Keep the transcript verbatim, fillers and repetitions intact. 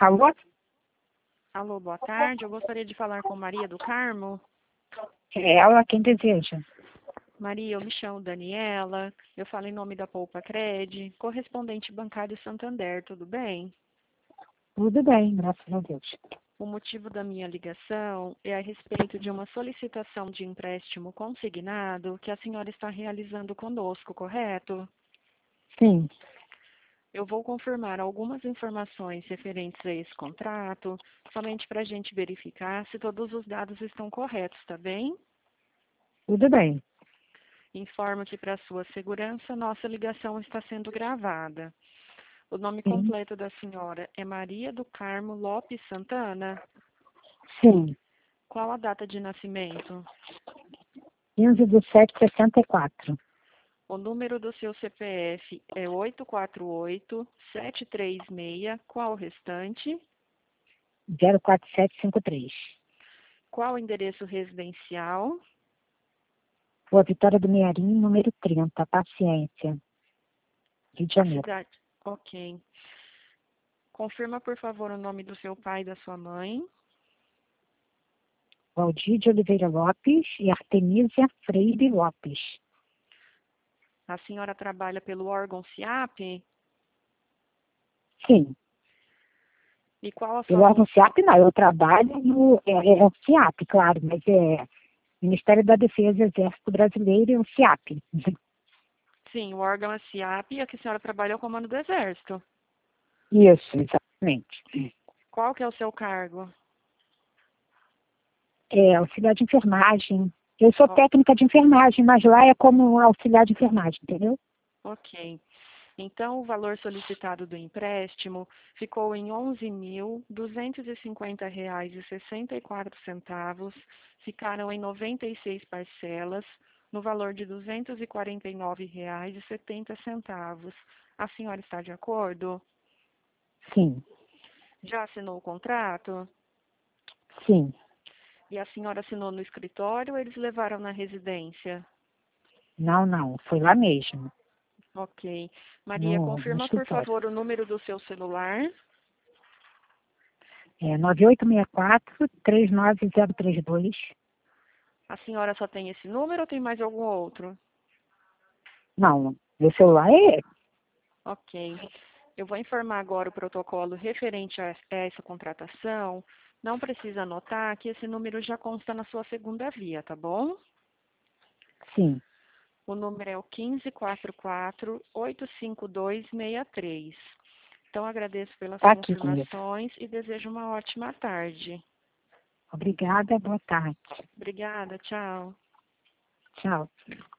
Alô? Alô, boa tarde. Eu gostaria de falar com Maria do Carmo. É ela quem deseja. Maria, eu me chamo Daniela. Eu falo em nome da Poupa Cred, correspondente bancário Santander, tudo bem? Tudo bem, graças a Deus. O motivo da minha ligação é a respeito de uma solicitação de empréstimo consignado que a senhora está realizando conosco, correto? Sim, Eu vou confirmar algumas informações referentes a esse contrato, somente para a gente verificar se todos os dados estão corretos, tá bem? tudo bem. Informo que, para sua segurança, nossa ligação está sendo gravada. O nome Sim, completo da senhora é Maria do Carmo Lopes Santana. sim. Qual a data de nascimento? quinze de sete de sessenta e quatro. O número do seu C P F é oito quatro oito, sete três seis. Qual o restante? zero quatro sete cinco três. Qual o endereço residencial? Rua Vitória do Mearim, número trinta, Paciência, Rio de A Janeiro. cidade. Ok. Confirma, por favor, o nome do seu pai e da sua mãe. Valdir de Oliveira Lopes e Artemisia Freire Lopes. A senhora trabalha pelo órgão SIAP? Sim. E qual a sua Pelo órgão função? SIAP não, eu trabalho no é, é o SIAP, claro, mas é Ministério da Defesa, Exército Brasileiro e o SIAP. Sim, o órgão é SIAP e a que a senhora trabalha é o Comando do Exército. Isso, exatamente. Qual que é o seu cargo? É, auxiliar de enfermagem. Eu sou O- técnica de enfermagem, mas lá é como auxiliar de enfermagem, entendeu? ok. Então, o valor solicitado do empréstimo ficou em onze mil duzentos e cinquenta reais e sessenta e quatro centavos. Ficaram em noventa e seis parcelas, no valor de duzentos e quarenta e nove reais e setenta centavos. A senhora está de acordo? Sim, Já assinou o contrato? sim. E a senhora assinou no escritório ou eles levaram na residência? Não, não, foi lá mesmo, Ok. Maria, no, no confirma, por escritório. favor, o número do seu celular. É nove oito seis quatro, três nove zero três dois. A senhora só tem esse número ou tem mais algum outro? Não, meu celular é esse. Ok. Eu vou informar agora o protocolo referente a a essa contratação. Não precisa anotar que esse número já consta na sua segunda via, tá bom? Sim, O número é o um cinco quatro quatro, oito cinco dois, seis três. Então, agradeço pelas tá aqui comigo. confirmações e desejo uma ótima tarde. Obrigada, boa tarde. Obrigada, tchau. Tchau.